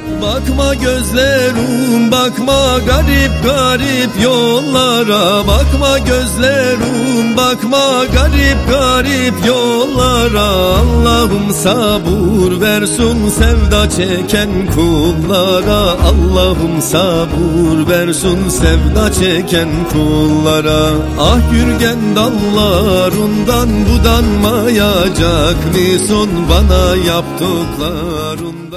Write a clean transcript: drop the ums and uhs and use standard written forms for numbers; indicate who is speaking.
Speaker 1: Bakma gözlerim, bakma garip garip yollara. Bakma gözlerim, bakma garip garip yollara. Allah'ım sabır versin sevda çeken kullara. Allah'ım sabır versin sevda çeken kullara. Ah yürgen dallarından budanmayacak mısın bana yaptıklarından?